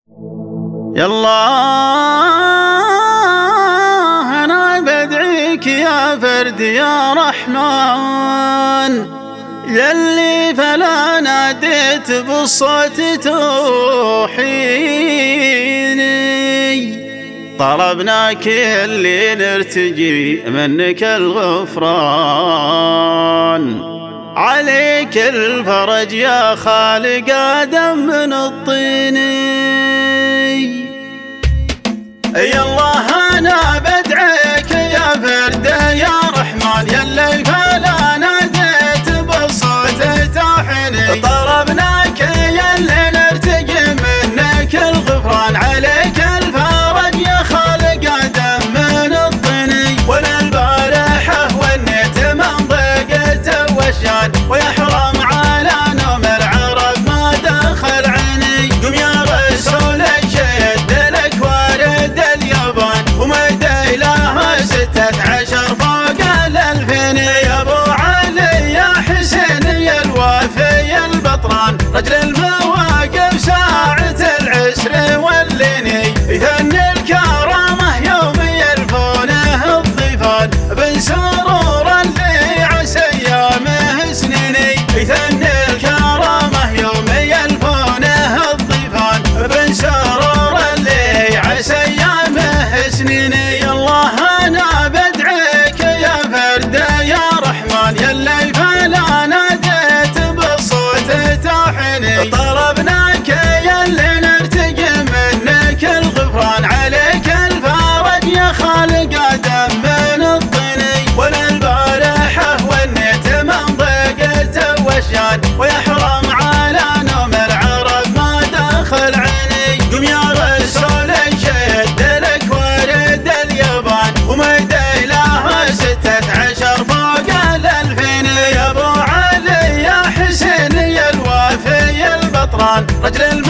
يالله أنا بدعيك يا فرد يا رحمن، يلي فلا ناديت بالصوت توحيني، طلبناك اللي نرتجي منك الغفران، عليك الفرج يا خالق آدم من الطين. يالله أنا بدعيك يا فرد يا رحمن، يلي فلا ناديت بالصوت توحيني، طلبناك يلي نرتجي منك الغفران، عليك الفرج يا خالق آدم من الطين. ولا البارحة والنيت من ضيقته وشان، ويحرم على نوم العرب ما دخل عيني. قم يا رسول شد لك وارد اليابان، ومدى له 16 فوق الألفين. يا ابو علي يا حسين يا الوافي البطران، رجل المواقف ساعة العسر والليني، يثني الكرامة يوم يلفونه الضيفان، بن سرور اللي عسى ايامه سنيني، يثني الكرامة يوم يلفونه الضيفان، بن سرور اللي عسى ايامه سنيني. الله أنا بدعيك يا فرد يا رحمن، يلي فلا ناديت بالصوت توحيني، طلبناك يلي نرتجي منك الغفران، عليك الفرج يا خالق آدم من الطين. ولا البارحة والنيت من ضيقته وشان، ويحرم على نوم العرب ما دخل عيني. قم يا رسول شد لك وارد اليابان، ومدى له 16 فوق الألفين. يا ابو علي يا حسين يا الوافي البطران، رجل